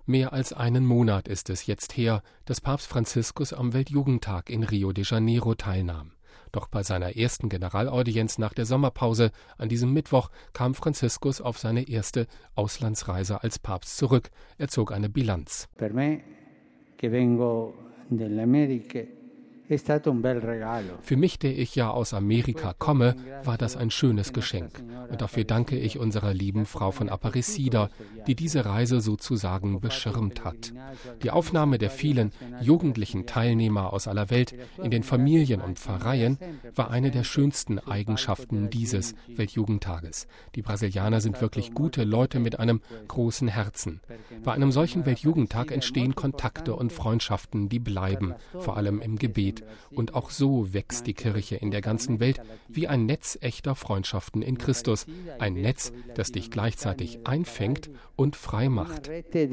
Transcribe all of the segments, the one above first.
Mehr als einen Monat ist es jetzt her, dass Papst Franziskus am Weltjugendtag in Rio de Janeiro teilnahm. Doch bei seiner ersten Generalaudienz nach der Sommerpause an diesem Mittwoch kam Franziskus auf seine erste Auslandsreise als Papst zurück. Er zog eine Bilanz. Per me, che vengo dalle Americhe, è stato un bel regalo. Für mich, der ich ja aus Amerika komme, war das ein schönes Geschenk. Und dafür danke ich unserer lieben Frau von Aparecida, die diese Reise sozusagen beschirmt hat. Die Aufnahme der vielen jugendlichen Teilnehmer aus aller Welt in den Familien und Pfarreien war eine der schönsten Eigenschaften dieses Weltjugendtages. Die Brasilianer sind wirklich gute Leute mit einem großen Herzen. Bei einem solchen Weltjugendtag entstehen Kontakte und Freundschaften, die bleiben, vor allem im Gebet. Und auch so wächst die Kirche in der ganzen Welt wie ein Netz echter Freundschaften in Christus. Ein Netz, das dich gleichzeitig einfängt und frei macht.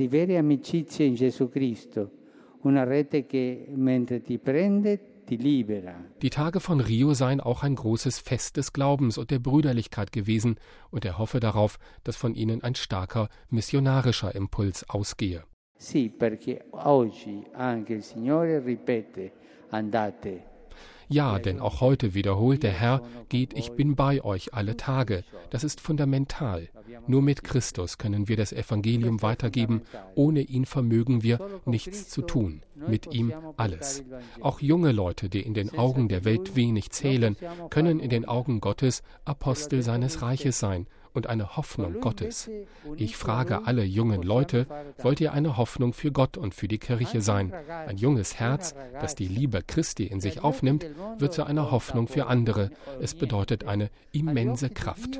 Die Tage von Rio seien auch ein großes Fest des Glaubens und der Brüderlichkeit gewesen, und er hoffe darauf, dass von ihnen ein starker missionarischer Impuls ausgehe. Sì, perché oggi anche il Signore ripete: andate. Ja, denn auch heute wiederholt der Herr, geht, ich bin bei euch alle Tage. Das ist fundamental. Nur mit Christus können wir das Evangelium weitergeben. Ohne ihn vermögen wir nichts zu tun. Mit ihm alles. Auch junge Leute, die in den Augen der Welt wenig zählen, können in den Augen Gottes Apostel seines Reiches sein und eine Hoffnung Gottes. Ich frage alle jungen Leute, wollt ihr eine Hoffnung für Gott und für die Kirche sein? Ein junges Herz, das die Liebe Christi in sich aufnimmt, wird zu einer Hoffnung für andere. Es bedeutet eine immense Kraft.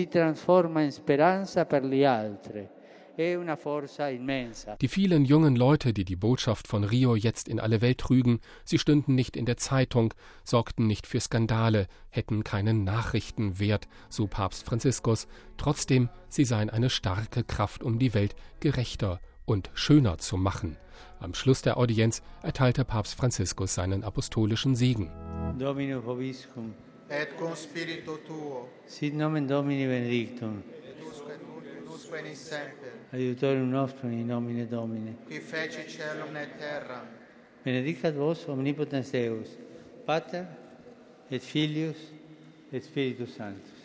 Die vielen jungen Leute, die die Botschaft von Rio jetzt in alle Welt trügen, sie stünden nicht in der Zeitung, sorgten nicht für Skandale, hätten keinen Nachrichtenwert, so Papst Franziskus. Trotzdem, sie seien eine starke Kraft, um die Welt gerechter und schöner zu machen. Am Schluss der Audienz erteilte Papst Franziskus seinen apostolischen Segen. Domine vobiscum. Et cum spiritu tuo. Sit nomen Domini benedictum. Aiutorium nostrum in nomine Domini. Qui feci caelum et terram. Benedicat vos omnipotens Deus, Pater et Filius et Spiritus Sanctus.